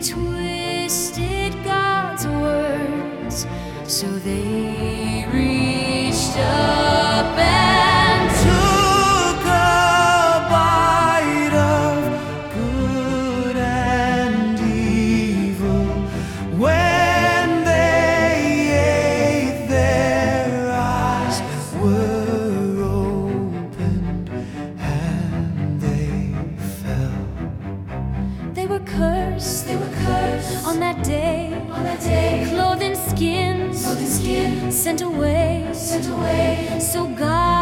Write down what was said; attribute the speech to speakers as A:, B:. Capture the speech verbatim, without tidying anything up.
A: twisted God's words, so they reached up and
B: took a bite of good and evil. When they ate, their eyes were opened and they fell.
A: they were cursed,
C: They were cursed
A: on that day,
C: on that day,
A: clothed in skins,
C: clothed in skin,
A: sent away,
C: sent away.
A: so God